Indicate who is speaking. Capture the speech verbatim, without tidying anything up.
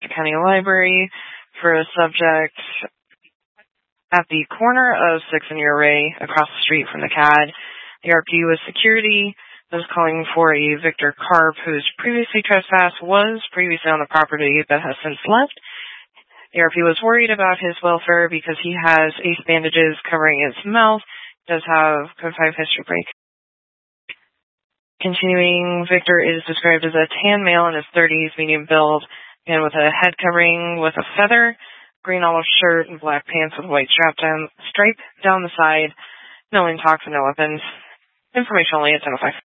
Speaker 1: County Library for a subject at the corner of sixth and Uray, across the street from the C A D. The R P was security. Was calling for a Victor Karp, whose previously trespassed was previously on the property but has since left. The R P was worried about his welfare because he has ace bandages covering his mouth. Does have code five history break. Continuing, Victor is described as a tan male in his thirties, medium build, and with a head covering with a feather, green olive shirt, and black pants with white strap down, stripe down the side. No intox and no weapons. Information only at ten oh five.